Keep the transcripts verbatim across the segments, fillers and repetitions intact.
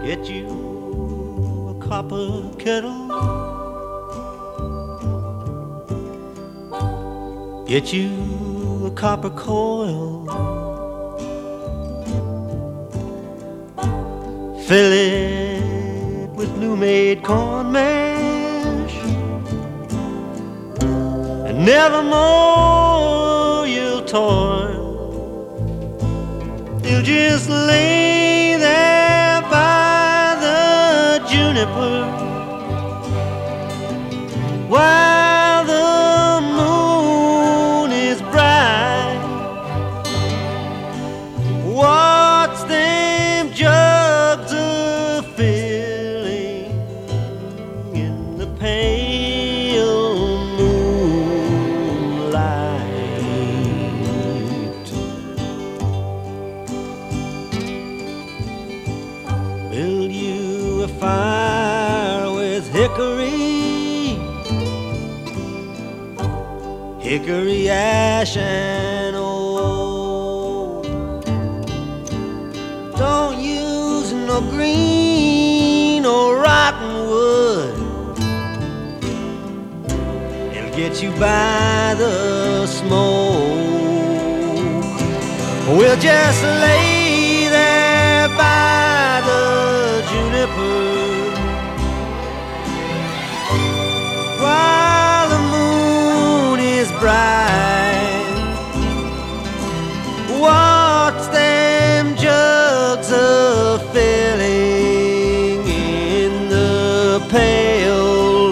Get you a copper kettle, get you a copper coil, fill it with new-made corn mash, and nevermore you'll toil. You'll just lay there by the juniper while the moon is bright. Watch them jugs of filling in the pale moonlight. Build you a fire with hickory, hickory ash and old. Don't use no green or rotten wood, it'll get you by the smoke. We'll just lay there by the juniper while the moon is bright. Watch them jugs of filling in the pale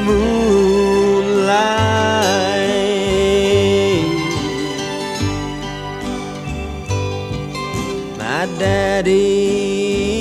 moonlight. My daddy